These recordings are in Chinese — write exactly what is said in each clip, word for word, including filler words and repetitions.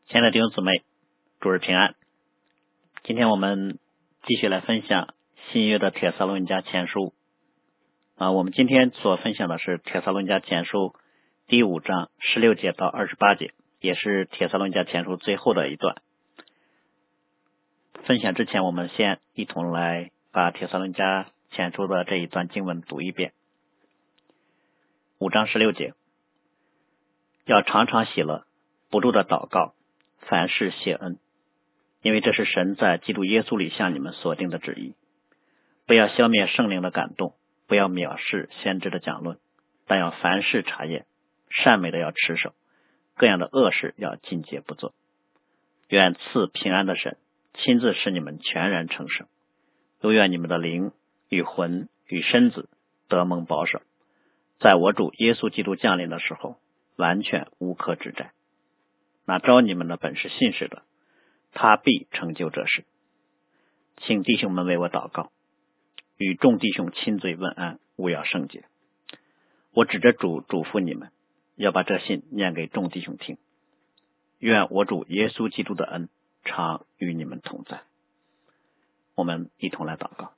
亲爱的弟兄姊妹，主日平安。今天我们继续来分享新约的帖撒罗尼迦前书啊，我们今天所分享的是帖撒罗尼迦前书第五章十六节到二十八节，也是帖撒罗尼迦前书最后的一段。分享之前，我们先一同来把帖撒罗尼迦前书的这一段经文读一遍。五章十六节，要常常喜乐，不住的祷告，凡事谢恩，因为这是神在基督耶稣里向你们所定的旨意。不要消灭圣灵的感动，不要藐视先知的讲论，但要凡事查验，善美的要持守，各样的恶事要禁戒不做。愿赐平安的神亲自使你们全然成圣，都愿你们的灵与魂与身子得蒙保守，在我主耶稣基督降临的时候完全无可指摘。那招你们的本是信实的，他必成就这事。请弟兄们为我祷告，与众弟兄亲嘴问安，务要圣洁。我指着主嘱咐你们，要把这信念给众弟兄听。愿我主耶稣基督的恩常与你们同在。我们一同来祷告。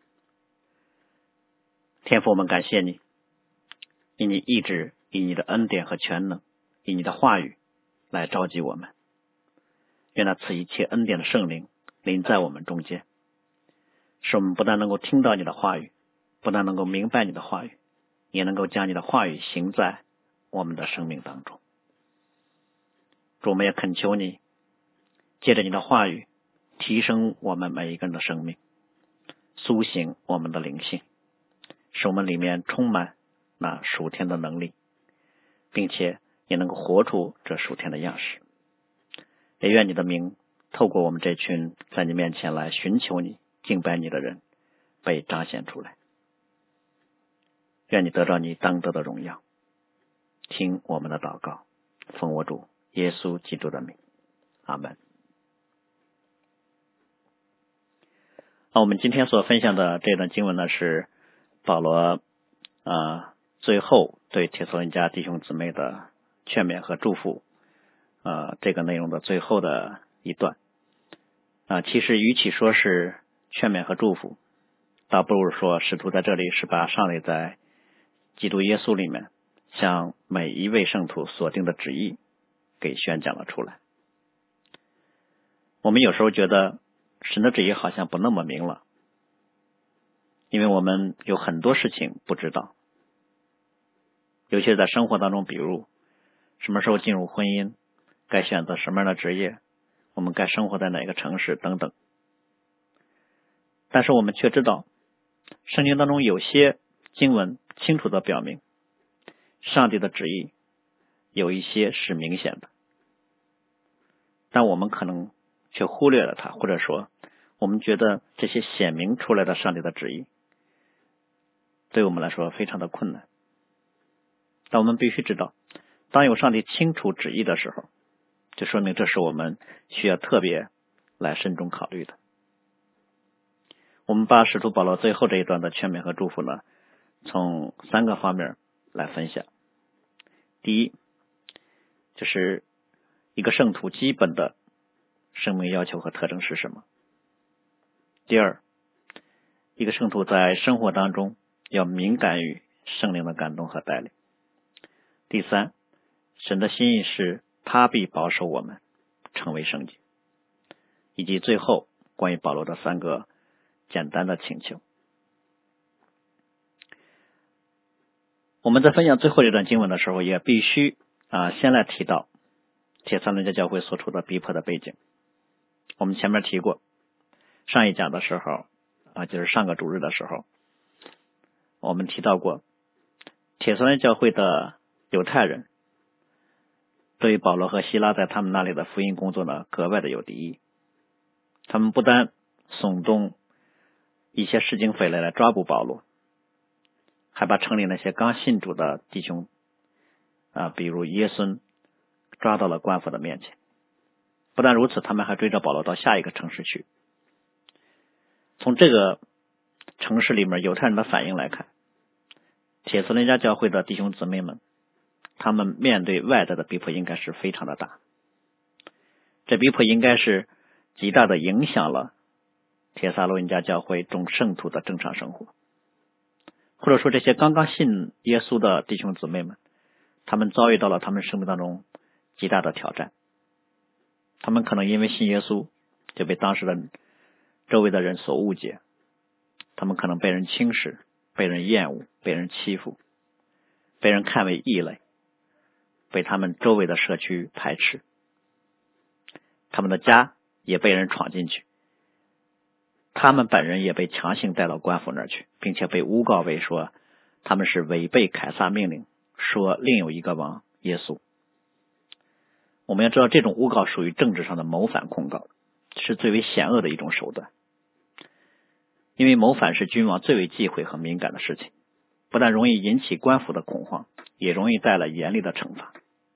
天父，我们感谢你，以你意志，以你的恩典和全能，以你的话语来召集我们。愿那赐一切恩典的圣灵临在我们中间，使我们不但能够听到你的话语，不但能够明白你的话语，也能够将你的话语行在我们的生命当中。主，我们也恳求你借着你的话语提升我们每一个人的生命，苏醒我们的灵性，使我们里面充满那属天的能力，并且也能够活出这属天的样式。也愿你的名透过我们这群在你面前来寻求你敬拜你的人被彰显出来。愿你得到你当得的荣耀。听我们的祷告，奉我主耶稣基督的名，阿们。好，我们今天所分享的这段经文呢，是保罗呃最后对帖撒罗尼迦弟兄姊妹的劝勉和祝福，呃，这个内容的最后的一段啊、呃，其实与其说是劝勉和祝福，倒不如说使徒在这里是把上帝在基督耶稣里面向每一位圣徒所定的旨意给宣讲了出来。我们有时候觉得神的旨意好像不那么明了，因为我们有很多事情不知道，尤其是在生活当中，比如什么时候进入婚姻，该选择什么样的职业，我们该生活在哪个城市等等。但是我们却知道圣经当中有些经文清楚地表明上帝的旨意有一些是明显的，但我们可能却忽略了它，或者说我们觉得这些显明出来的上帝的旨意对我们来说非常的困难。但我们必须知道，当有上帝清楚旨意的时候，就说明这是我们需要特别来慎重考虑的。我们把使徒保罗最后这一段的劝勉和祝福呢，从三个方面来分享。第一，就是一个圣徒基本的生命要求和特征是什么。第二，一个圣徒在生活当中要敏感于圣灵的感动和带领。第三，神的心意是他必保守我们成为圣洁。以及最后关于保罗的三个简单的请求。我们在分享最后这段经文的时候，也必须啊先来提到帖撒罗尼迦教会所处的逼迫的背景。我们前面提过，上一讲的时候啊，就是上个主日的时候，我们提到过帖撒罗尼迦教会的犹太人对于保罗和希拉在他们那里的福音工作呢格外的有敌意。他们不单耸动一些市井匪类来抓捕保罗，还把城里那些刚信主的弟兄啊，比如耶孙抓到了官府的面前。不但如此，他们还追着保罗到下一个城市去。从这个城市里面犹太人的反应来看，帖撒罗尼迦教会的弟兄姊妹们，他们面对外在的逼迫应该是非常的大。 这逼迫应该是极大的影响了帖撒罗尼迦教会众圣徒的正常生活，或者说这些刚刚信耶稣的弟兄姊妹们，他们遭遇到了他们生命当中极大的挑战。他们可能因为信耶稣就被当时的周围的人所误解，他们可能被人轻视，被人厌恶，被人欺负，被人看为异类，被他们周围的社区排斥，他们的家也被人闯进去，他们本人也被强行带到官府那儿去，并且被诬告为说他们是违背凯撒命令，说另有一个王耶稣。我们要知道，这种诬告属于政治上的谋反控告，是最为险恶的一种手段。因为谋反是君王最为忌讳和敏感的事情，不但容易引起官府的恐慌，也容易带来严厉的惩罚。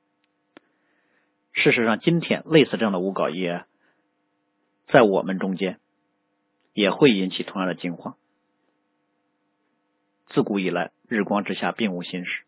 事实上，今天类似这样的诬告也在我们中间也会引起同样的惊慌。自古以来，日光之下并无新事。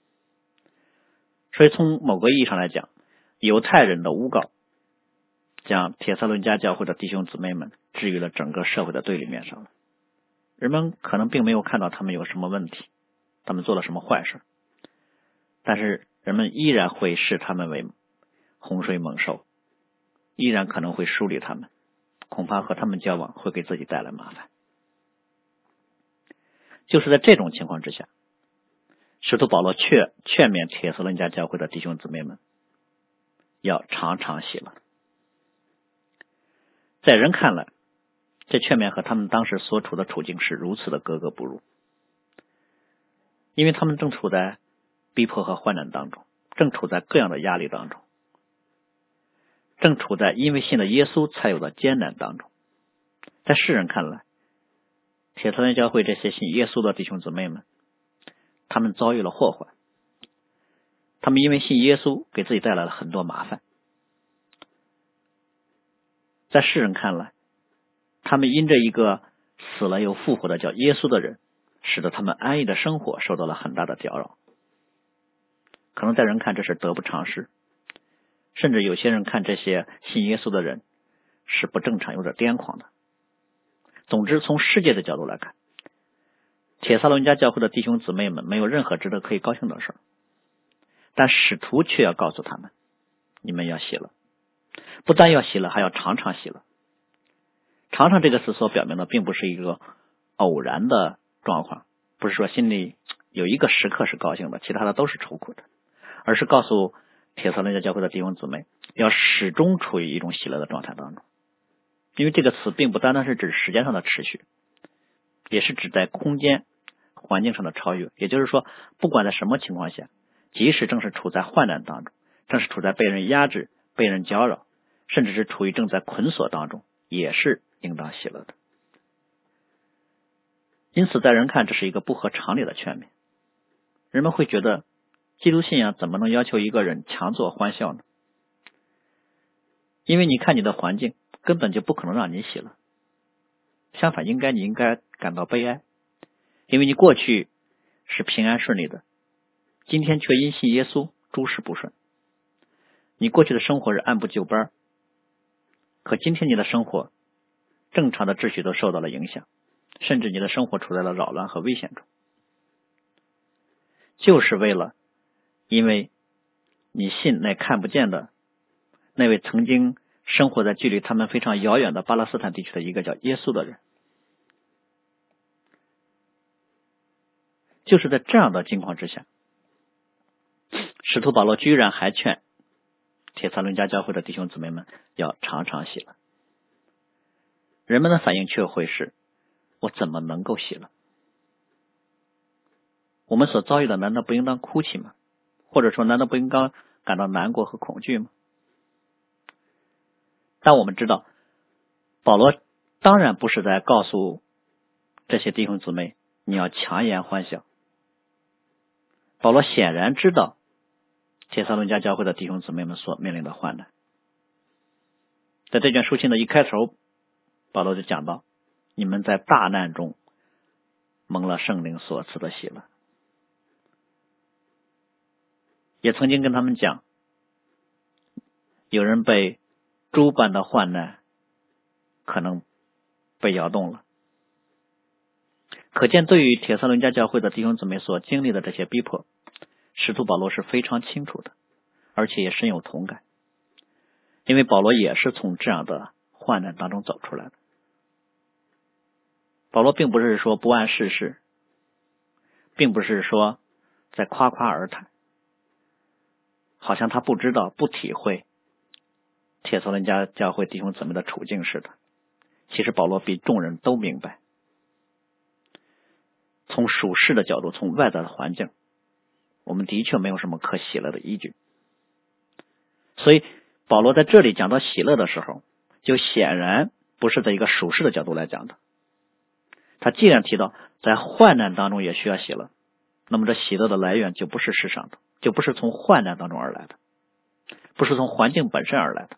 所以从某个意义上来讲，犹太人的诬告将帖撒罗尼迦教会的弟兄姊妹们置于了整个社会的对立面上了。人们可能并没有看到他们有什么问题，他们做了什么坏事，但是人们依然会视他们为洪水猛兽，依然可能会疏离他们，恐怕和他们交往会给自己带来麻烦。就是在这种情况之下，使徒保罗劝劝勉帖撒罗尼迦教会的弟兄姊妹们要常常喜乐。在人看来，这劝勉和他们当时所处的处境是如此的格格不入，因为他们正处在逼迫和患难当中，正处在各样的压力当中，正处在因为信了耶稣才有的艰难当中。在世人看来，帖撒罗尼迦教会这些信耶稣的弟兄姊妹们，他们遭遇了祸患，他们因为信耶稣给自己带来了很多麻烦。在世人看来，他们因着一个死了又复活的叫耶稣的人，使得他们安逸的生活受到了很大的搅扰。可能在人看这是得不偿失，甚至有些人看这些信耶稣的人是不正常，有点癫狂的。总之，从世界的角度来看，帖撒罗尼迦教会的弟兄姊妹们没有任何值得可以高兴的事，但使徒却要告诉他们，你们要喜乐，不但要喜乐，还要常常喜乐。常常这个词所表明的并不是一个偶然的状况，不是说心里有一个时刻是高兴的，其他的都是愁苦的，而是告诉帖撒罗尼迦教会的弟兄姊妹要始终处于一种喜乐的状态当中。因为这个词并不单单是指时间上的持续，也是指在空间环境上的超越。也就是说，不管在什么情况下，即使正是处在患难当中，正是处在被人压制、被人搅扰，甚至是处于正在捆锁当中，也是应当喜乐的。因此在人看，这是一个不合常理的劝勉。人们会觉得，基督信仰怎么能要求一个人强作欢笑呢？因为你看你的环境根本就不可能让你喜乐，相反，应该你应该感到悲哀，因为你过去是平安顺利的，今天却因信耶稣诸事不顺。你过去的生活是按部就班，可今天你的生活正常的秩序都受到了影响，甚至你的生活处在了扰乱和危险中，就是为了因为你信那看不见的那位曾经生活在距离他们非常遥远的巴勒斯坦地区的一个叫耶稣的人。就是在这样的境况之下，使徒保罗居然还劝帖撒罗尼迦教会的弟兄姊妹们要常常喜乐。人们的反应却会是，我怎么能够喜乐？我们所遭遇的难道不应当哭泣吗？或者说难道不应当感到难过和恐惧吗？但我们知道，保罗当然不是在告诉这些弟兄姊妹你要强颜欢笑。保罗显然知道帖撒罗尼迦教会的弟兄姊妹们所面临的患难。在这卷书信的一开头，保罗就讲到，你们在大难中蒙了圣灵所赐的喜乐。也曾经跟他们讲，有人被诸般的患难可能被摇动了。可见对于帖撒罗尼迦教会的弟兄姊妹所经历的这些逼迫，使徒保罗是非常清楚的，而且也深有同感，因为保罗也是从这样的患难当中走出来的。保罗并不是说不谙世事，并不是说在夸夸而谈，好像他不知道不体会帖撒罗尼迦教会弟兄姊妹的处境似的。其实保罗比众人都明白，从属世的角度，从外在的环境，我们的确没有什么可喜乐的依据。所以保罗在这里讲到喜乐的时候，就显然不是在一个属世的角度来讲的。他既然提到在患难当中也需要喜乐，那么这喜乐的来源就不是世上的，就不是从患难当中而来的，不是从环境本身而来的。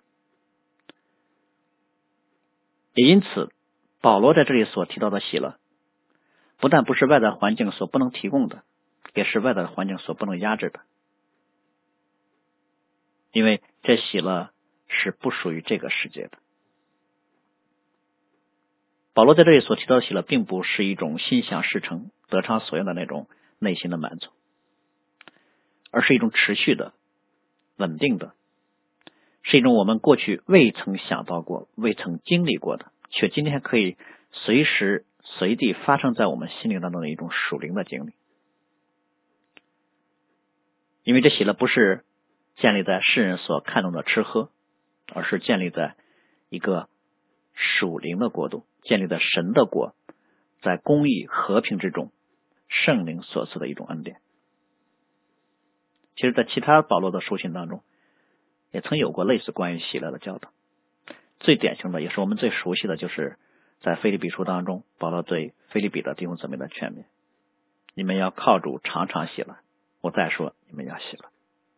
也因此保罗在这里所提到的喜乐，不但不是外在环境所不能提供的，也是外在环境所不能压制的，因为这喜乐是不属于这个世界的。保罗在这里所提到的喜乐，并不是一种心想事成、得偿所愿的那种内心的满足，而是一种持续的、稳定的，是一种我们过去未曾想到过、未曾经历过的，却今天可以随时随地发生在我们心灵当中的一种属灵的经历。因为这喜乐不是建立在世人所看重的吃喝，而是建立在一个属灵的国度，建立在神的国，在公义和平之中，圣灵所赐的一种恩典。其实在其他保罗的书信当中也曾有过类似关于喜乐的教导，最典型的也是我们最熟悉的，就是在腓立比书当中，保罗对腓立比的弟兄姊妹的劝勉：你们要靠主常常喜乐，我再说你们要喜乐。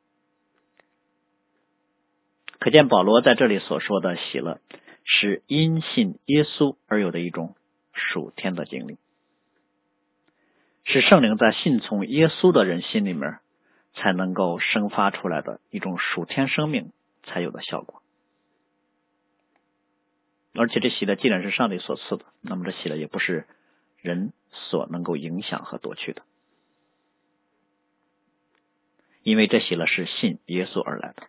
可见保罗在这里所说的喜乐，是因信耶稣而有的一种属天的经历，是圣灵在信从耶稣的人心里面才能够生发出来的一种属天生命才有的效果。而且这喜乐既然是上帝所赐的，那么这喜乐也不是人所能够影响和夺去的，因为这喜乐是信耶稣而来的。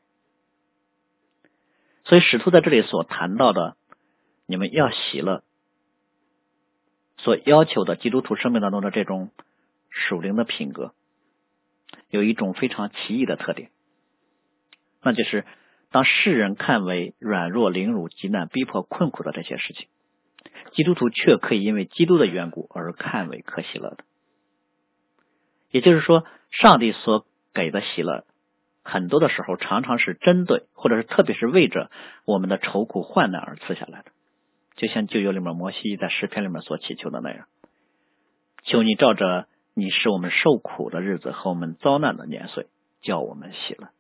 所以使徒在这里所谈到的你们要喜乐，所要求的基督徒生命当中的这种属灵的品格，有一种非常奇异的特点，那就是当世人看为软弱、凌辱、极难、逼迫、困苦的这些事情，基督徒却可以因为基督的缘故而看为可喜乐的。也就是说，上帝所给的喜乐，很多的时候常常是针对，或者是特别是为着我们的愁苦患难而赐下来的。就像旧约里面摩西在诗篇里面所祈求的那样，求你照着你使我们受苦的日子和我们遭难的年岁，叫我们喜乐。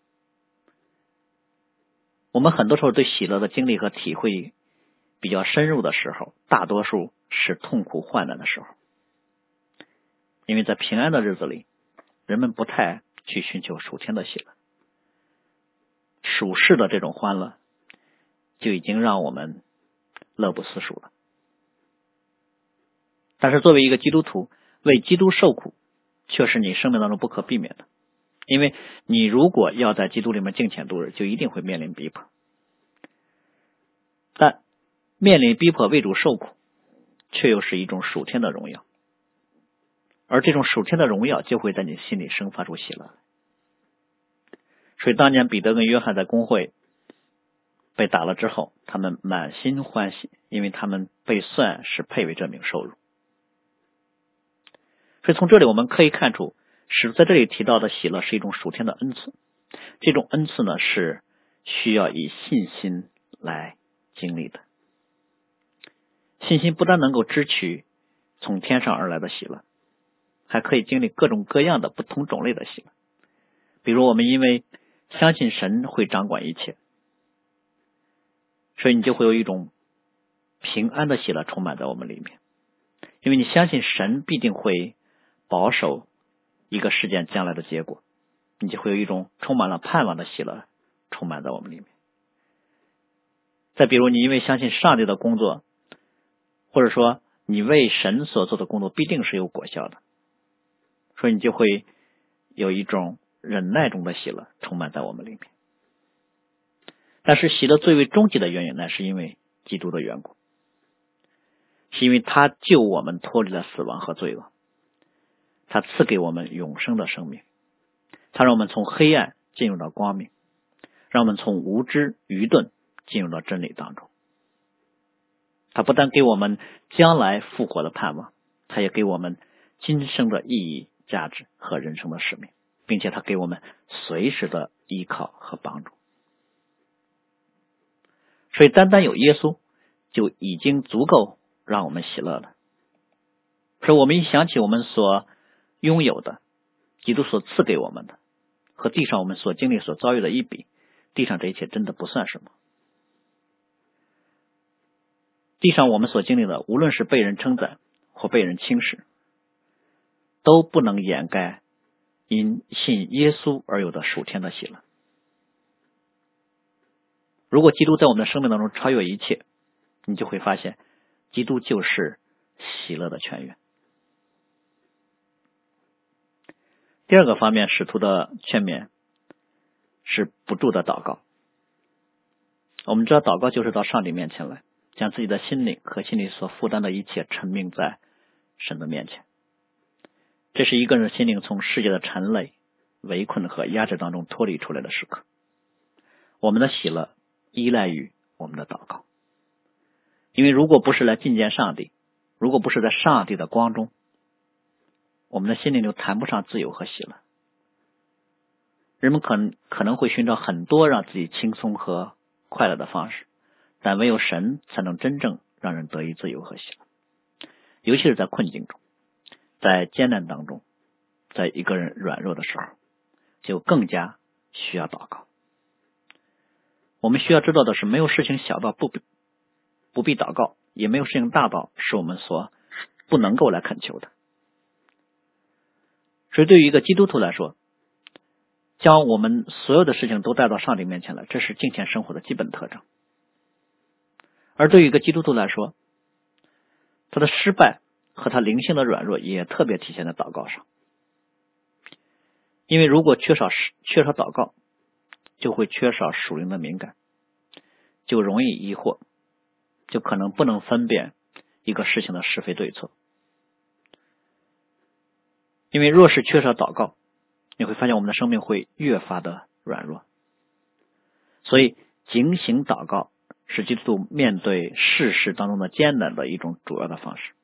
我们很多时候对喜乐的经历和体会比较深入的时候，大多数是痛苦患难的时候。因为在平安的日子里，人们不太去寻求属天的喜乐，属世的这种欢乐就已经让我们乐不思蜀了。但是作为一个基督徒，为基督受苦却是你生命当中不可避免的，因为你如果要在基督里面敬虔度日，就一定会面临逼迫。但面临逼迫为主受苦，却又是一种属天的荣耀，而这种属天的荣耀就会在你心里生发出喜乐。所以当年彼得跟约翰在公会被打了之后，他们满心欢喜，因为他们被算是配为这名受辱。所以从这里我们可以看出，使在这里提到的喜乐是一种属天的恩赐，这种恩赐呢是需要以信心来经历的。信心不但能够支取从天上而来的喜乐，还可以经历各种各样的不同种类的喜乐。比如我们因为相信神会掌管一切，所以你就会有一种平安的喜乐充满在我们里面，因为你相信神必定会保守一个事件将来的结果，你就会有一种充满了盼望的喜乐充满在我们里面。 再比如你因为相信上帝的工作，或者说你为神所做的工作必定是有果效的，所以你就会有一种忍耐中的喜乐充满在我们里面。但是喜乐最为终极的原因呢，是因为基督的缘故，是因为他救我们脱离了死亡和罪恶，他赐给我们永生的生命，他让我们从黑暗进入到光明，让我们从无知愚钝进入到真理当中。他不但给我们将来复活的盼望，他也给我们今生的意义、价值和人生的使命，并且他给我们随时的依靠和帮助。所以单单有耶稣就已经足够让我们喜乐了。所以我们一想起我们所拥有的，基督所赐给我们的，和地上我们所经历所遭遇的一比，地上这一切真的不算什么。地上我们所经历的，无论是被人称赞或被人轻视，都不能掩盖因信耶稣而有的属天的喜乐。如果基督在我们的生命当中超越一切，你就会发现基督就是喜乐的泉源。第二个方面，使徒的劝勉是不住的祷告。我们知道祷告就是到上帝面前来，将自己的心灵和心里所负担的一切陈明在神的面前。这是一个人的心灵从世界的缠累、围困和压制当中脱离出来的时刻。我们的喜乐依赖于我们的祷告，因为如果不是来觐见上帝，如果不是在上帝的光中，我们的心灵就谈不上自由和喜乐。人们可能可能会寻找很多让自己轻松和快乐的方式，但唯有神才能真正让人得以自由和喜乐。尤其是在困境中，在艰难当中，在一个人软弱的时候，就更加需要祷告。我们需要知道的是，没有事情小到不必不必祷告，也没有事情大到是我们所不能够来恳求的。所以对于一个基督徒来说，将我们所有的事情都带到上帝面前来，这是敬虔生活的基本特征。而对于一个基督徒来说，他的失败和他灵性的软弱也特别体现在祷告上。因为如果缺少缺少祷告，就会缺少属灵的敏感，就容易疑惑，就可能不能分辨一个事情的是非对错。因为若是缺少祷告，你会发现我们的生命会越发的软弱。所以警醒祷告是基督徒面对世事当中的艰难的一种主要的方式。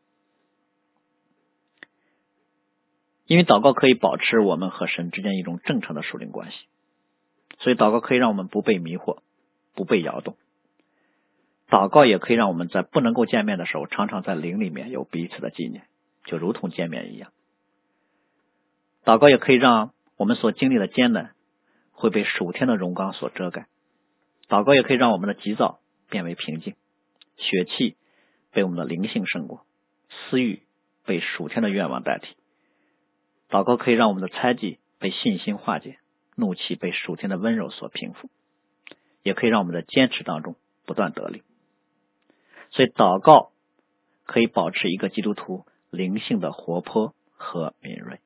因为祷告可以保持我们和神之间一种正常的属灵关系，所以祷告可以让我们不被迷惑，不被摇动。祷告也可以让我们在不能够见面的时候，常常在灵里面有彼此的纪念，就如同见面一样。祷告也可以让我们所经历的艰难会被属天的荣光所遮盖。祷告也可以让我们的急躁变为平静，血气被我们的灵性胜过，私欲被属天的愿望代替。祷告可以让我们的猜忌被信心化解，怒气被属天的温柔所平复，也可以让我们的坚持当中不断得力。所以祷告可以保持一个基督徒灵性的活泼和敏锐。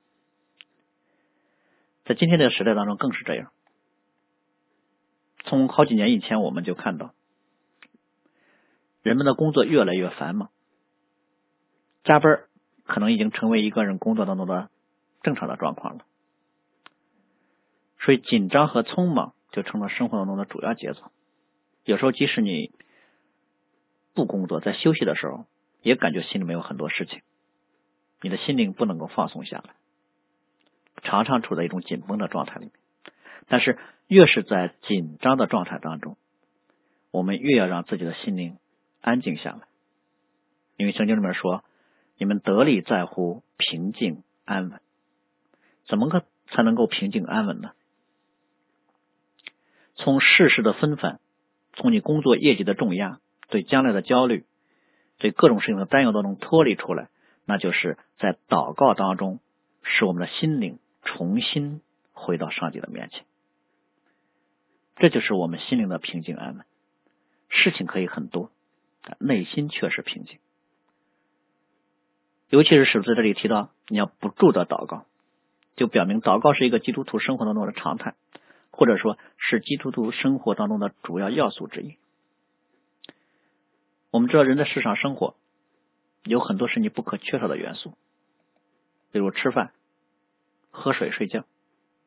在今天这个时代当中更是这样。从好几年以前我们就看到，人们的工作越来越繁忙，加班可能已经成为一个人工作当中的正常的状况了。所以紧张和匆忙就成了生活当中的主要节奏。有时候即使你不工作，在休息的时候也感觉心里面有很多事情，你的心灵不能够放松下来，常常处在一种紧绷的状态里面。但是越是在紧张的状态当中，我们越要让自己的心灵安静下来。因为圣经里面说，你们得力在乎平静安稳。怎么个才能够平静安稳呢？从世事的纷繁，从你工作业绩的重压，对将来的焦虑，对各种事情的担忧当中脱离出来，那就是在祷告当中使我们的心灵重新回到上帝的面前。这就是我们心灵的平静安稳， 事情可以很多，但内心却是平静。尤其是使徒在这里提到你要不住的祷告，就表明祷告是一个基督徒生活当中的常态，或者说是基督徒生活当中的主要要素之一。我们知道人在世上生活有很多是你不可缺少的元素，比如吃饭、喝水、睡觉。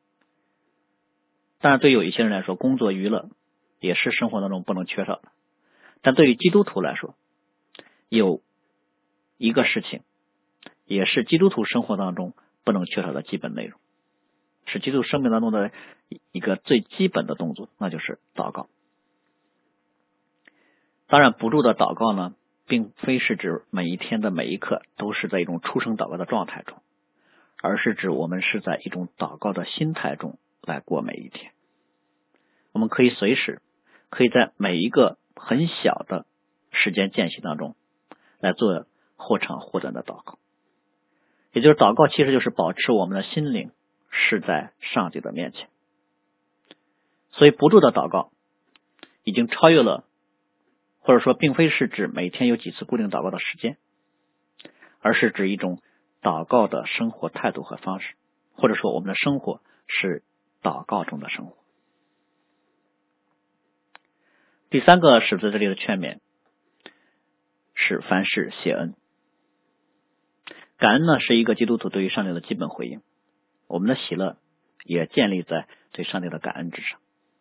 当然对于有一些人来说，工作娱乐也是生活当中不能缺少的，但对于基督徒来说，有一个事情也是基督徒生活当中不能缺少的基本内容，是基督生命当中的一个最基本的动作，那就是祷告。当然不住的祷告呢，并非是指每一天的每一刻都是在一种出声祷告的状态中，而是指我们是在一种祷告的心态中来过每一天。我们可以随时可以在每一个很小的时间间隙当中来做或长或短的祷告，也就是祷告其实就是保持我们的心灵是在上帝的面前。所以不住的祷告已经超越了，或者说并非是指每天有几次固定祷告的时间，而是指一种祷告的生活态度和方式，或者说我们的生活是祷告中的生活。第三个使徒这里的劝勉是凡事谢恩。感恩呢是一个基督徒对于上帝的基本回应，我们的喜乐也建立在对上帝的感恩之上。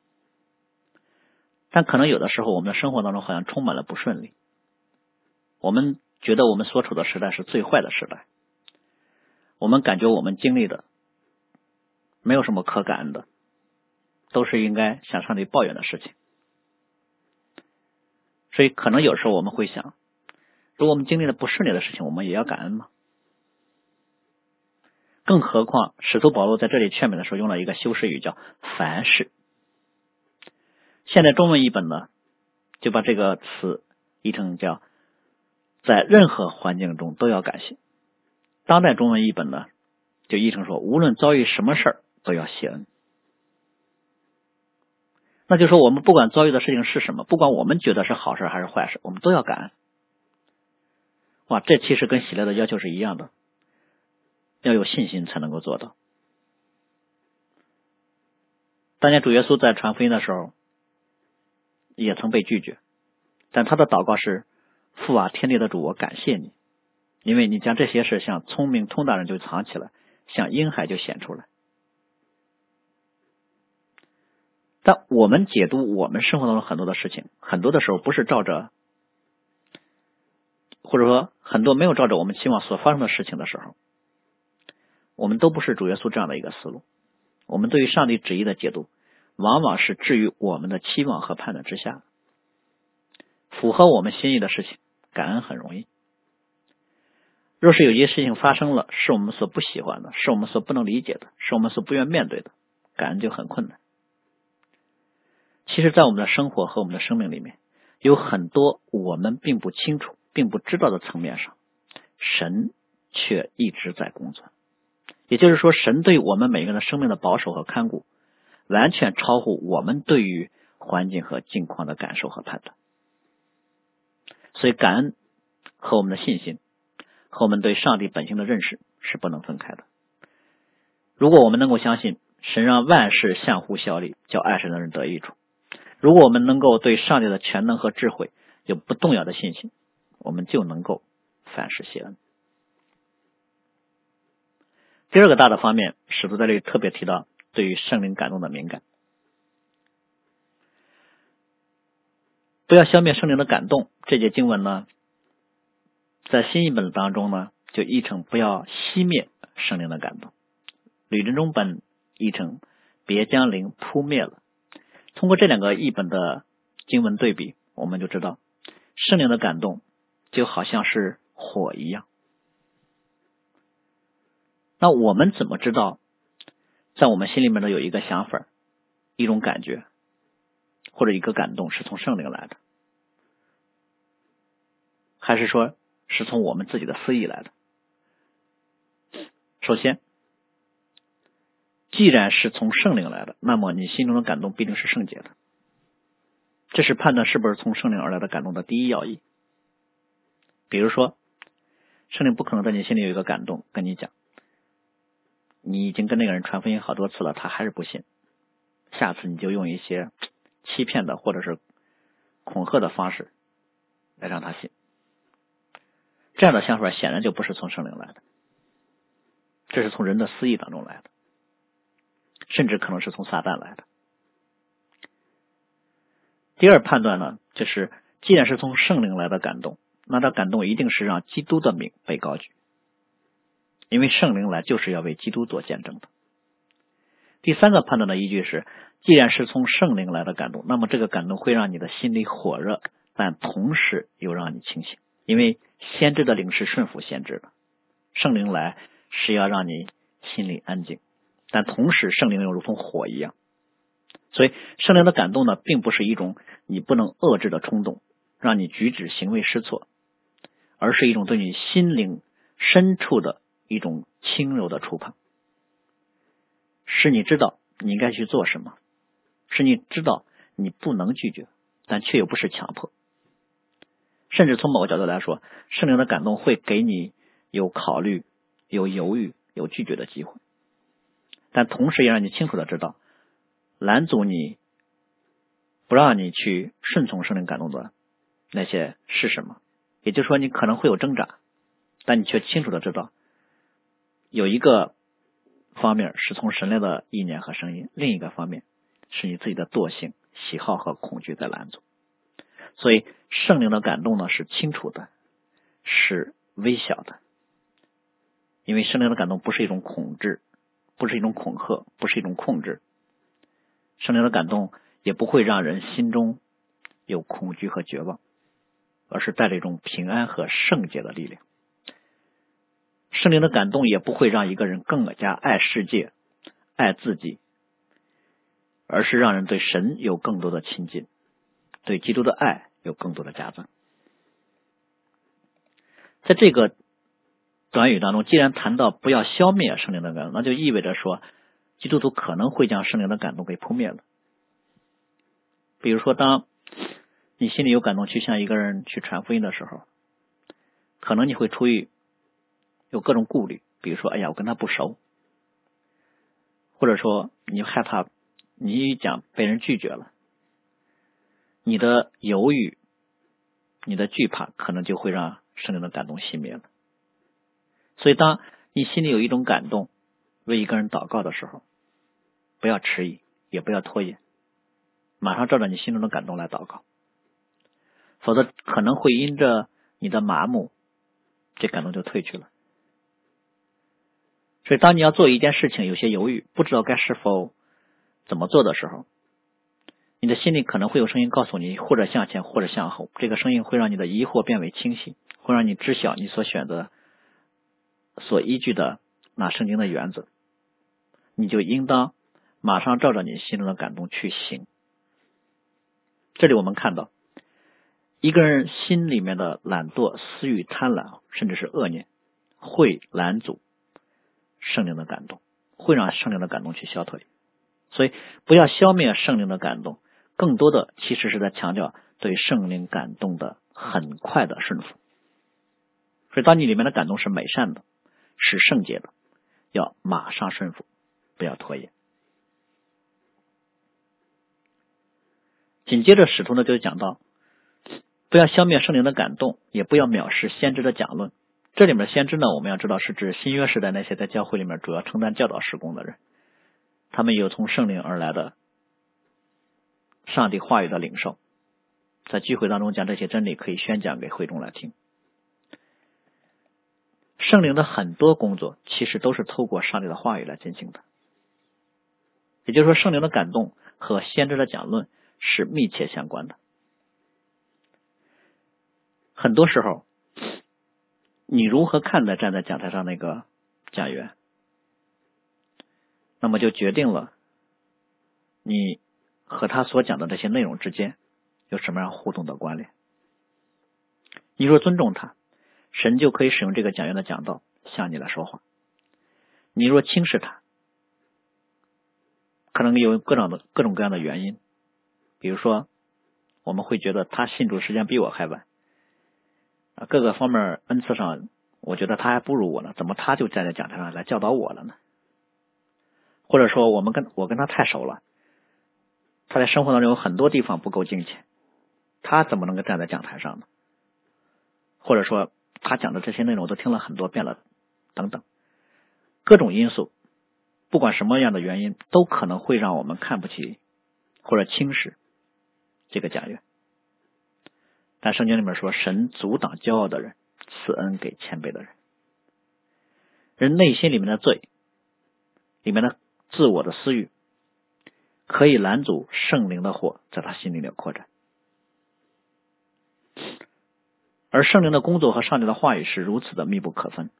但可能有的时候我们的生活当中好像充满了不顺利，我们觉得我们所处的时代是最坏的时代，我们感觉我们经历的没有什么可感恩的，都是应该向上帝抱怨的事情。所以可能有时候我们会想，如果我们经历了不顺利的事情，我们也要感恩吗？更何况使徒保罗在这里劝勉的时候用了一个修饰语叫凡事。现在中文译本呢就把这个词译成叫在任何环境中都要感谢。当代中文译本呢就译成说无论遭遇什么事儿都要谢恩。那就说我们不管遭遇的事情是什么，不管我们觉得是好事还是坏事，我们都要感恩。哇，这其实跟喜乐的要求是一样的，要有信心才能够做到。当年主耶稣在传福音的时候也曾被拒绝，但他的祷告是父啊，天地的主，我感谢你，因为你将这些事像聪明通达人就藏起来，像婴孩就显出来。但我们解读我们生活当中很多的事情，很多的时候不是照着，或者说很多没有照着我们期望所发生的事情的时候，我们都不是主耶稣这样的一个思路。我们对于上帝旨意的解读往往是置于我们的期望和判断之下，符合我们心意的事情感恩很容易。若是有些事情发生了是我们所不喜欢的，是我们所不能理解的，是我们所不愿面对的，感恩就很困难。其实在我们的生活和我们的生命里面，有很多我们并不清楚并不知道的层面上，神却一直在工作。也就是说，神对我们每个人的生命的保守和看顾完全超乎我们对于环境和境况的感受和判断。所以感恩和我们的信心和我们对上帝本性的认识是不能分开的。如果我们能够相信神让万事相互效力，叫爱神的人得益处，如果我们能够对上帝的全能和智慧有不动摇的信心，我们就能够凡事谢恩。第二个大的方面，使徒在这里特别提到对于圣灵感动的敏感。不要消灭圣灵的感动，这节经文呢在新译本当中呢就译成不要熄灭圣灵的感动，吕振中本译成别将灵扑灭了。通过这两个译本的经文对比，我们就知道圣灵的感动就好像是火一样。那我们怎么知道在我们心里面的有一个想法，一种感觉或者一个感动是从圣灵来的，还是说是从我们自己的私意来的？首先，既然是从圣灵来的，那么你心中的感动必定是圣洁的， 这是判断是不是从圣灵而来的感动的第一要义。比如说，圣灵不可能在你心里有一个感动跟你讲，你已经跟那个人传福音好多次了，他还是不信，下次你就用一些欺骗的或者是恐吓的方式来让他信。这样的想法显然就不是从圣灵来的，这是从人的私意当中来的，甚至可能是从撒旦来的。第二判断呢，就是既然是从圣灵来的感动，那这感动一定是让基督的名被高举，因为圣灵来就是要为基督做见证的。第三个判断的依据是，既然是从圣灵来的感动，那么这个感动会让你的心里火热，但同时又让你清醒，因为先知的灵是顺服先知的，圣灵来是要让你心里安静，但同时圣灵又如同火一样。所以圣灵的感动呢，并不是一种你不能遏制的冲动，让你举止行为失措，而是一种对你心灵深处的一种轻柔的触碰，使你知道你应该去做什么，使你知道你不能拒绝，但却又不是强迫。甚至从某个角度来说，圣灵的感动会给你有考虑、有犹豫、有拒绝的机会，但同时也让你清楚的知道，拦阻你不让你去顺从圣灵感动的那些是什么。也就是说，你可能会有挣扎，但你却清楚的知道，有一个方面是从神来的意念和声音，另一个方面是你自己的惰性、喜好和恐惧在拦阻。所以圣灵的感动呢，是清楚的，是微小的，因为圣灵的感动不是一种恐惧，不是一种恐吓，不是一种控制。圣灵的感动也不会让人心中有恐惧和绝望，而是带着一种平安和圣洁的力量。圣灵的感动也不会让一个人更加爱世界、爱自己，而是让人对神有更多的亲近，对基督的爱有更多的加增。在这个短语当中，既然谈到不要消灭圣灵的感动，那就意味着说基督徒可能会将圣灵的感动给扑灭了。比如说，当你心里有感动去向一个人去传福音的时候，可能你会出于有各种顾虑，比如说哎呀我跟他不熟，或者说你害怕你一讲被人拒绝了，你的犹豫、你的惧怕可能就会让圣灵的感动熄灭了。所以当你心里有一种感动为一个人祷告的时候，不要迟疑，也不要拖延，马上照着你心中的感动来祷告，否则可能会因着你的麻木，这感动就退去了。所以当你要做一件事情有些犹豫，不知道该是否怎么做的时候，你的心里可能会有声音告诉你，或者向前或者向后，这个声音会让你的疑惑变为清晰，会让你知晓你所选择所依据的那圣经的原则，你就应当马上照着你心中的感动去行。这里我们看到一个人心里面的懒惰、私欲、贪婪，甚至是恶念，会拦阻圣灵的感动，会让圣灵的感动去消退。所以不要消灭圣灵的感动，更多的其实是在强调对圣灵感动的很快的顺服。所以当你里面的感动是美善的，是圣洁的，要马上顺服，不要拖延。紧接着使徒呢就讲到，不要消灭圣灵的感动，也不要藐视先知的讲论。这里面的先知呢，我们要知道是指新约时代那些在教会里面主要承担教导事工的人，他们有从圣灵而来的上帝话语的领受，在聚会当中将这些真理可以宣讲给会众来听。圣灵的很多工作其实都是透过上帝的话语来进行的，也就是说圣灵的感动和先知的讲论是密切相关的。很多时候你如何看待站在讲台上那个讲员，那么就决定了你和他所讲的这些内容之间有什么样互动的关联。你若尊重他，神就可以使用这个讲员的讲道向你来说话。你若轻视他，可能有各种的各种各样的原因，比如说我们会觉得他信主时间比我还晚，啊，各个方面恩赐上，我觉得他还不如我呢，怎么他就站在讲台上来教导我了呢？或者说我们跟我跟他太熟了，他在生活当中有很多地方不够敬虔，他怎么能够站在讲台上呢？或者说他讲的这些内容我都听了很多遍了，等等，各种因素，不管什么样的原因，都可能会让我们看不起或者轻视这个讲员。但圣经里面说，神阻挡骄傲的人，赐恩给谦卑的人。人内心里面的罪，里面的自我的私欲，可以拦阻圣灵的火在他心里的扩展。而圣灵的工作和上帝的话语是如此的密不可分。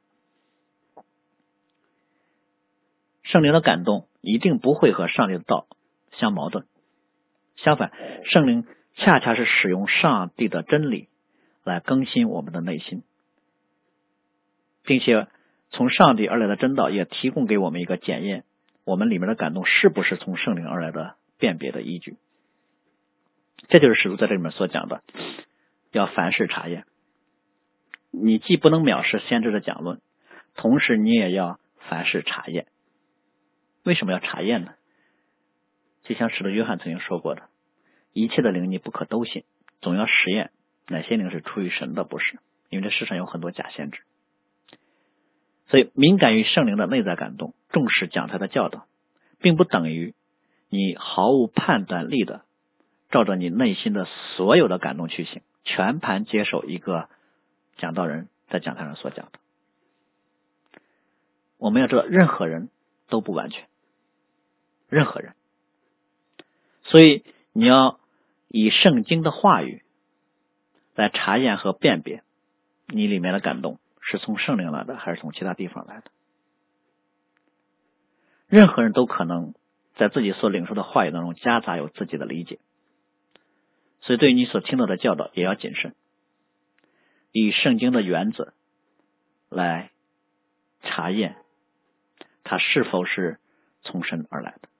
圣灵的感动一定不会和上帝的道相矛盾，相反，圣灵恰恰是使用上帝的真理来更新我们的内心，并且从上帝而来的真道也提供给我们一个检验我们里面的感动是不是从圣灵而来的辨别的依据。这就是使徒在这里面所讲的，要凡事查验。你既不能藐视先知的讲论，同时你也要凡事查验。为什么要查验呢？就像使徒约翰曾经说过的，一切的灵你不可都信，总要实验哪些灵是出于神的，不是，因为这世上有很多假先知。所以敏感于圣灵的内在感动，重视讲台的教导，并不等于你毫无判断力的照着你内心的所有的感动去行，全盘接受一个讲道人在讲台上所讲的。我们要知道，任何人都不完全，任何人。所以你要以圣经的话语来查验和辨别你里面的感动是从圣灵来的还是从其他地方来的。任何人都可能在自己所领受的话语当中夹杂有自己的理解，所以对于你所听到的教导也要谨慎，以圣经的原则来查验它是否是从神而来的。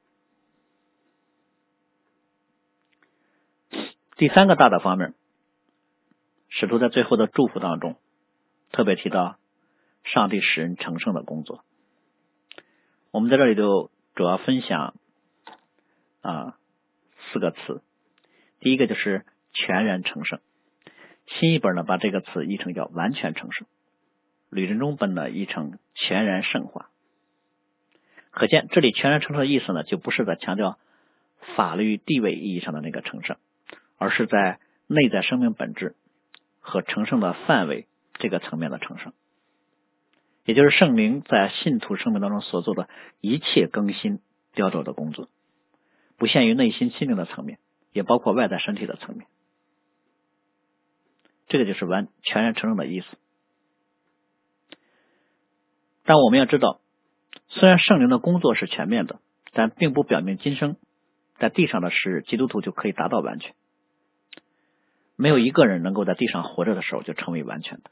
第三个大的方面，使徒在最后的祝福当中特别提到上帝使人成圣的工作。我们在这里就主要分享啊四个词。第一个就是全然成圣，新译本呢把这个词译成叫完全成圣，吕振中本呢译成全然圣化。可见这里全然成圣的意思呢，就不是在强调法律地位意义上的那个成圣，而是在内在生命本质和成圣的范围这个层面的成圣，也就是圣灵在信徒生命当中所做的一切更新雕琢的工作，不限于内心心灵的层面，也包括外在身体的层面。这个就是完全然成圣的意思。但我们要知道，虽然圣灵的工作是全面的，但并不表明今生在地上的时日基督徒就可以达到完全。没有一个人能够在地上活着的时候就成为完全的。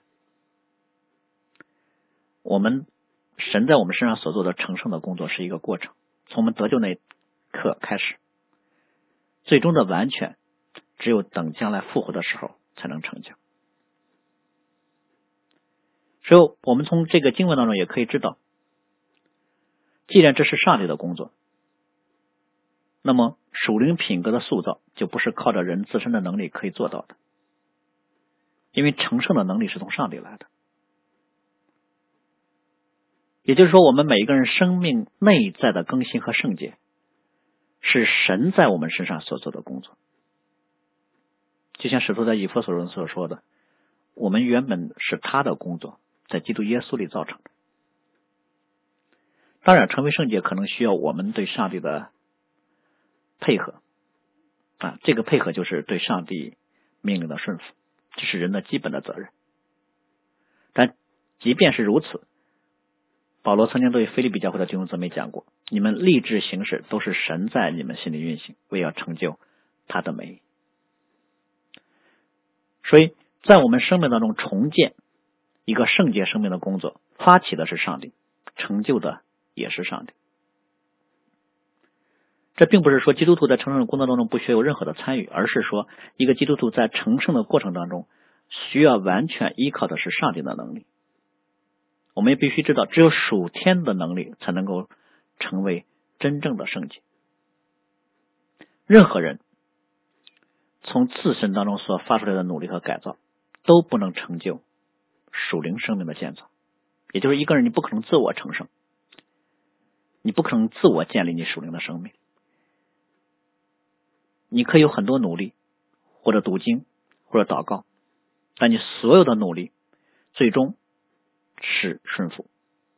我们神在我们身上所做的成圣的工作是一个过程，从我们得救那一刻开始，最终的完全只有等将来复活的时候才能成就。所以我们从这个经文当中也可以知道，既然这是上帝的工作，那么属灵品格的塑造就不是靠着人自身的能力可以做到的，因为成圣的能力是从上帝来的。也就是说，我们每一个人生命内在的更新和圣洁是神在我们身上所做的工作。就像使徒在以弗所书所说的，我们原本是他的工作，在基督耶稣里造成的。当然，成为圣洁可能需要我们对上帝的配合啊，这个配合就是对上帝命令的顺服，这是人的基本的责任。但即便是如此，保罗曾经对腓立比教会的弟兄姊妹讲过，你们立志行事都是神在你们心里运行，为要成就他的美意。所以在我们生命当中重建一个圣洁生命的工作，发起的是上帝，成就的也是上帝。 这并不是说基督徒在成圣的工作当中不需要有任何的参与，而是说一个基督徒在成圣的过程当中需要完全依靠的是上帝的能力。我们也必须知道，只有属天的能力才能够成为真正的圣洁。任何人从自身当中所发出来的努力和改造都不能成就属灵生命的建造。也就是一个人你不可能自我成圣，你不可能自我建立你属灵的生命。你可以有很多努力，或者读经，或者祷告，但你所有的努力最终是顺服。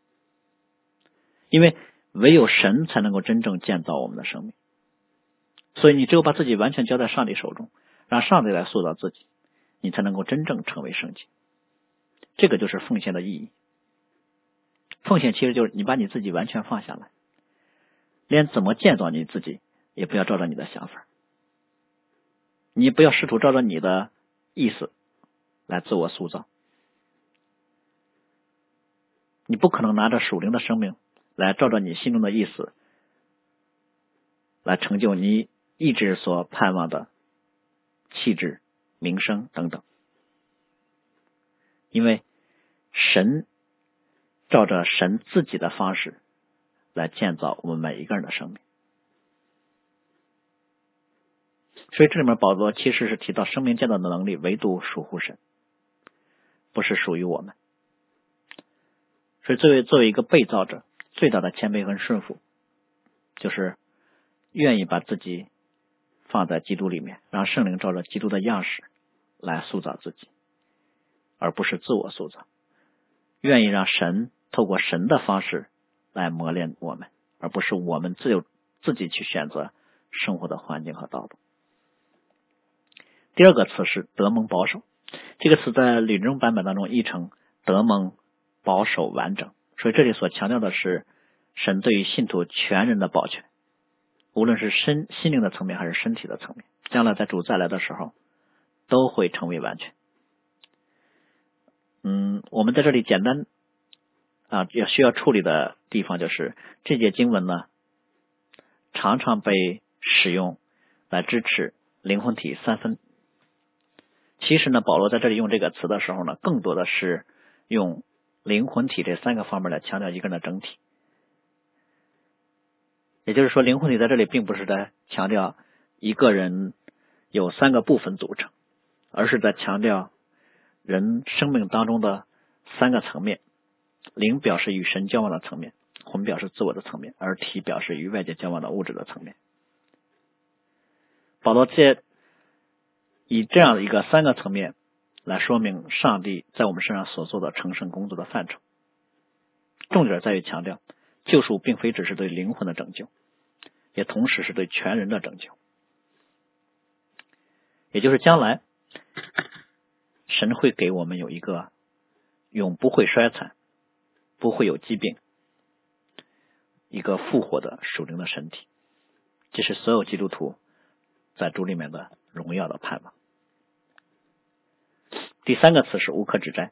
因为唯有神才能够真正建造我们的生命。所以你只有把自己完全交在上帝手中，让上帝来塑造自己，你才能够真正成为圣洁。这个就是奉献的意义。奉献其实就是你把你自己完全放下来，连怎么建造你自己也不要照着你的想法，你不要试图照着你的意思来自我塑造。你不可能拿着属灵的生命来照着你心中的意思来成就你一直所盼望的气质、名声等等。因为神照着神自己的方式来建造我们每一个人的生命。所以这里面保罗其实是提到生命建造的能力唯独属乎神，不是属于我们。所以作为作为一个被造者，最大的谦卑和顺服就是愿意把自己放在基督里面，让圣灵照着基督的样式来塑造自己，而不是自我塑造。愿意让神透过神的方式来磨练我们，而不是我们自由自己去选择生活的环境和道路。第二个词是得蒙保守，这个词在吕中版本当中译成得蒙保守完整。所以这里所强调的是神对于信徒全人的保全，无论是身心灵的层面还是身体的层面，将来在主再来的时候都会成为完全。嗯，我们在这里简单啊，也需要处理的地方就是这节经文呢，常常被使用来支持灵魂体三分。其实呢，保罗在这里用这个词的时候呢，更多的是用灵魂体这三个方面来强调一个人的整体。也就是说，灵魂体在这里并不是在强调一个人有三个部分组成，而是在强调人生命当中的三个层面。灵表示与神交往的层面，魂表示自我的层面，而体表示与外界交往的物质的层面。保罗借以这样的一个三个层面来说明上帝在我们身上所做的成圣工作的范畴。重点在于强调救赎并非只是对灵魂的拯救，也同时是对全人的拯救。也就是将来神会给我们有一个永不会衰残、不会有疾病、一个复活的属灵的身体。这是所有基督徒在主里面的荣耀的盼望。第三个词是无可指摘，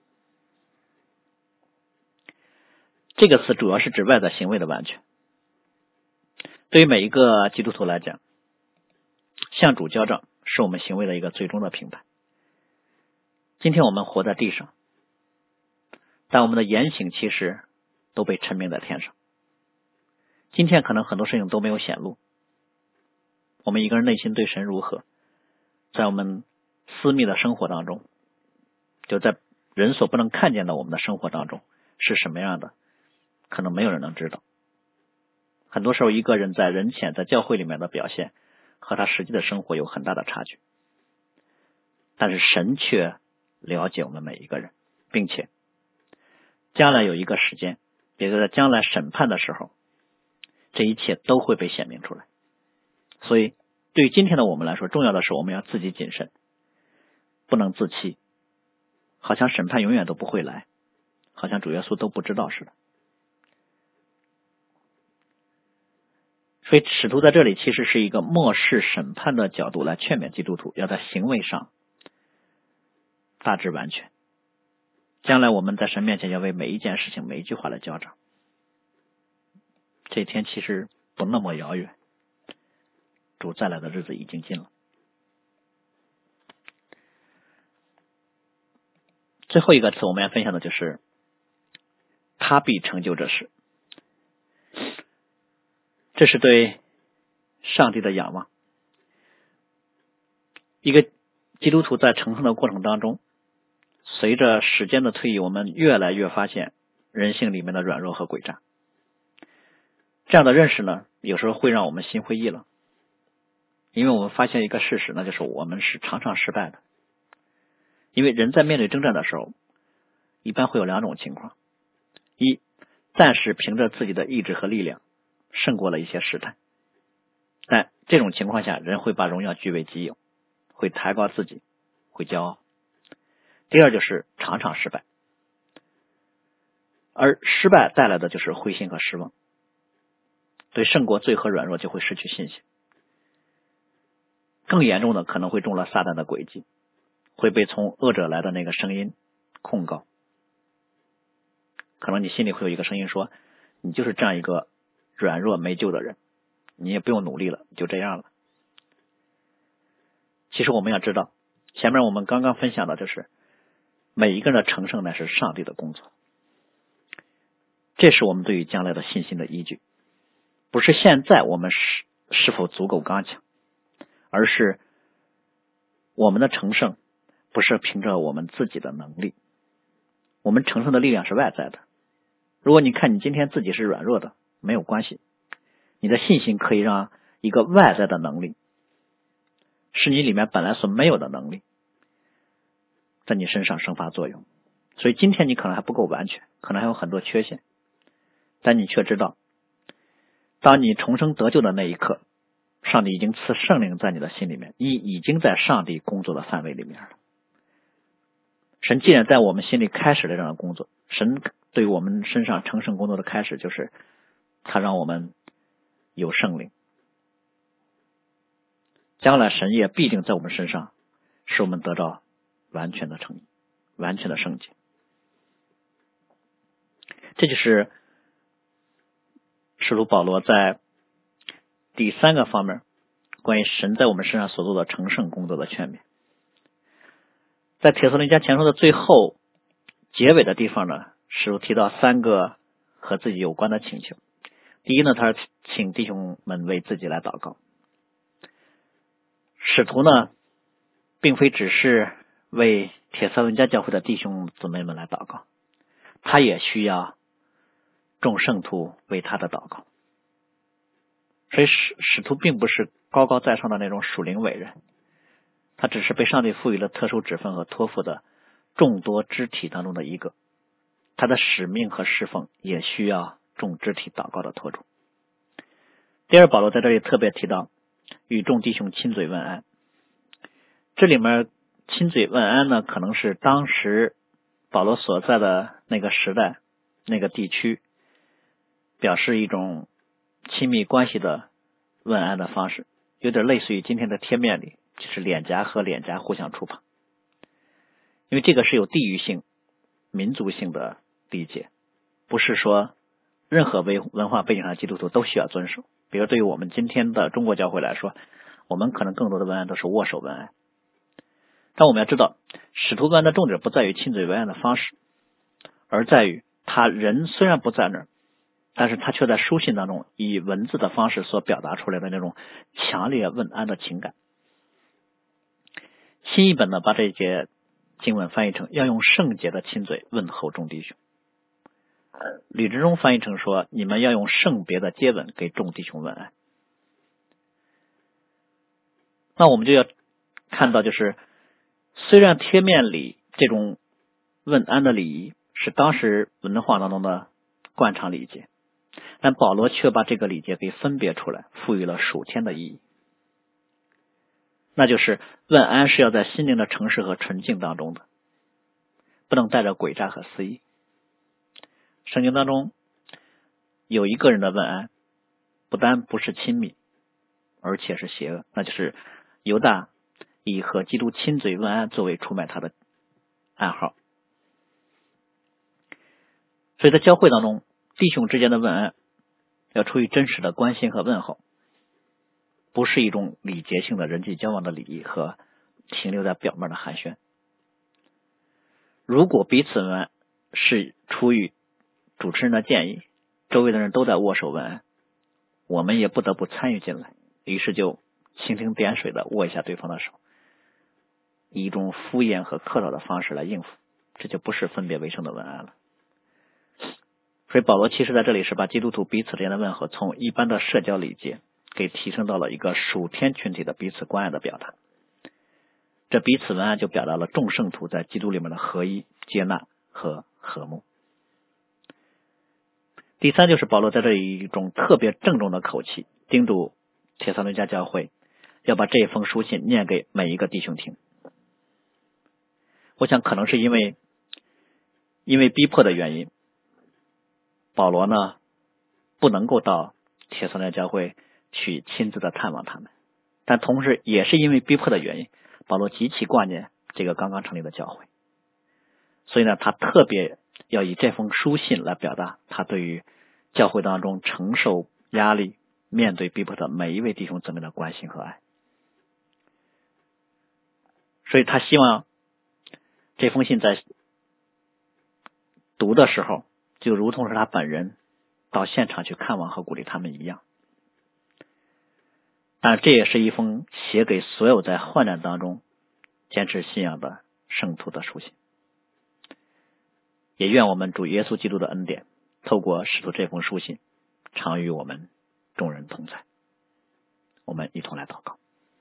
这个词主要是指外在行为的完全。对于每一个基督徒来讲，向主交账是我们行为的一个最终的评判。今天我们活在地上，但我们的言行其实都被陈明在天上。今天可能很多事情都没有显露，我们一个人内心对神如何，在我们私密的生活当中，就在人所不能看见的我们的生活当中是什么样的，可能没有人能知道。很多时候一个人在人前在教会里面的表现和他实际的生活有很大的差距，但是神却了解我们每一个人，并且将来有一个时间，也就是在将来审判的时候，这一切都会被显明出来。所以对于今天的我们来说，重要的是我们要自己谨慎，不能自欺，好像审判永远都不会来，好像主耶稣都不知道似的。所以使徒在这里其实是一个末世审判的角度来劝勉基督徒要在行为上大致完全，将来我们在神面前要为每一件事情每一句话来交账。这一天其实不那么遥远， 主再来的日子已经近了。最后一个词我们要分享的就是他必成就这事，这是对上帝的仰望。一个基督徒在成圣的过程当中，随着时间的推移，我们越来越发现人性里面的软弱和诡诈。这样的认识呢，有时候会让我们心灰意冷，因为我们发现一个事实，那就是我们是常常失败的。因为人在面对征战的时候，一般会有两种情况：一，暂时凭着自己的意志和力量胜过了一些试探，但这种情况下，人会把荣耀据为己有，会抬高自己，会骄傲。第二就是常常失败，而失败带来的就是灰心和失望，对胜过罪和软弱就会失去信心。更严重的可能会中了撒旦的诡计，会被从恶者来的那个声音控告。可能你心里会有一个声音说，你就是这样一个软弱没救的人，你也不用努力了，就这样了。其实我们要知道，前面我们刚刚分享的就是每一个人的成圣乃是上帝的工作，这是我们对于将来的信心的依据，不是现在我们是是否足够刚强，而是我们的成圣不是凭着我们自己的能力，我们成圣的力量是外在的。如果你看你今天自己是软弱的，没有关系，你的信心可以让一个外在的能力，是你里面本来所没有的能力，在你身上生发作用。所以今天你可能还不够完全，可能还有很多缺陷，但你却知道，当你重生得救的那一刻，上帝已经赐圣灵在你的心里面，你已经在上帝工作的范围里面了。神既然在我们心里开始了这样的工作，神对我们身上成圣工作的开始，就是他让我们有圣灵，将来神也必定在我们身上使我们得到完全的称义，完全的圣洁。这就是使徒保罗在第三个方面关于神在我们身上所做的成圣工作的劝勉。在帖撒罗尼迦前书的最后结尾的地方呢，使徒提到三个和自己有关的请求。第一呢，他是请弟兄们为自己来祷告。使徒呢并非只是为帖撒罗尼迦教会的弟兄姊妹们来祷告，他也需要众圣徒为他的祷告。所以使使徒并不是高高在上的那种属灵伟人，他只是被上帝赋予了特殊职分和托付的众多肢体当中的一个，他的使命和侍奉也需要众肢体祷告的托住。第二，保罗在这里特别提到与众弟兄亲嘴问安。这里面亲嘴问安呢，可能是当时保罗所在的那个时代那个地区表示一种亲密关系的问安的方式，有点类似于今天的贴面礼，就是脸颊和脸颊互相触碰。因为这个是有地域性民族性的理解，不是说任何文化背景上的基督徒都需要遵守。比如对于我们今天的中国教会来说，我们可能更多的问安都是握手问安。但我们要知道，使徒问安的重点不在于亲嘴问安的方式，而在于他人虽然不在那儿，但是他却在书信当中以文字的方式所表达出来的那种强烈问安的情感。新译本呢，把这一节经文翻译成要用圣洁的亲嘴问候众弟兄。吕志忠翻译成说，你们要用圣别的接吻给众弟兄问安。那我们就要看到，就是虽然贴面礼这种问安的礼仪是当时文化当中的惯常礼节，但保罗却把这个礼节给分别出来，赋予了属天的意义。那就是问安是要在心灵的诚实和纯净当中的，不能带着诡诈和私意。圣经当中有一个人的问安不单不是亲密，而且是邪恶，那就是犹大以和基督亲嘴问安作为出卖他的暗号。所以在教会当中，弟兄之间的问安要出于真实的关心和问候， 不是一种礼节性的人际交往的礼仪和停留在表面的寒暄。如果彼此们是出于主持人的建议，周围的人都在握手问安，我们也不得不参与进来，于是就蜻蜓点水的握一下对方的手，以一种敷衍和客套的方式来应付，这就不是分别为圣的问安了。所以保罗其实在这里是把基督徒彼此之间的问候从一般的社交礼节给提升到了一个属天群体的彼此关爱的表达。这彼此问安就表达了众圣徒在基督里面的合一、接纳和和睦。第三，就是保罗在这里以一种特别郑重的口气叮嘱帖撒罗尼迦教会要把这封书信念给每一个弟兄听。我想可能是因为因为逼迫的原因，保罗呢不能够到帖撒罗尼迦教会去亲自的探望他们，但同时也是因为逼迫的原因，保罗极其挂念这个刚刚成立的教会，所以呢他特别要以这封书信来表达他对于教会当中承受压力、面对逼迫的每一位弟兄姊妹的关心和爱。所以他希望这封信在读的时候就如同是他本人到现场去看望和鼓励他们一样。但这也是一封写给所有在患难当中坚持信仰的圣徒的书信。也愿我们主耶稣基督的恩典透过使徒这封书信常与我们众人同在。我们一同来祷告。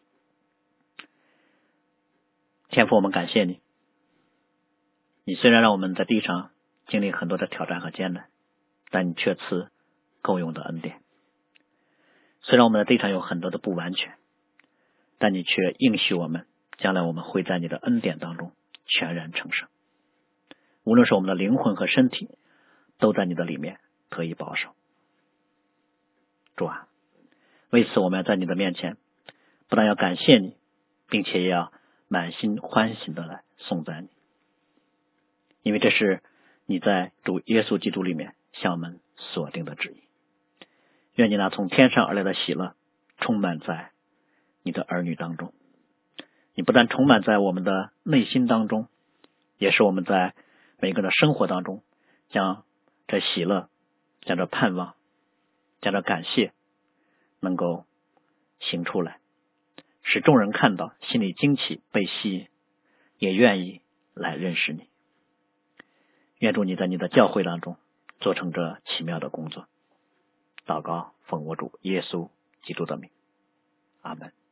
天父，我们感谢你，你虽然让我们在地上经历很多的挑战和艰难，但你却赐够用的恩典。虽然我们在地上有很多的不完全，但你却应许我们，将来我们会在你的恩典当中全然成圣。无论是我们的灵魂和身体，都在你的里面得以保守。主啊，为此我们要在你的面前，不但要感谢你，并且也要满心欢喜的来颂赞你，因为这是你在主耶稣基督里面向我们所定的旨意。愿你那从天上而来的喜乐充满在你的儿女当中，你不但充满在我们的内心当中，也是我们在每个人的生活当中将这喜乐、将这盼望、将这感谢能够行出来，使众人看到心里惊奇，被吸引，也愿意来认识你。愿主你在你的教会当中做成这奇妙的工作。祷告奉我主耶稣基督的名，阿们。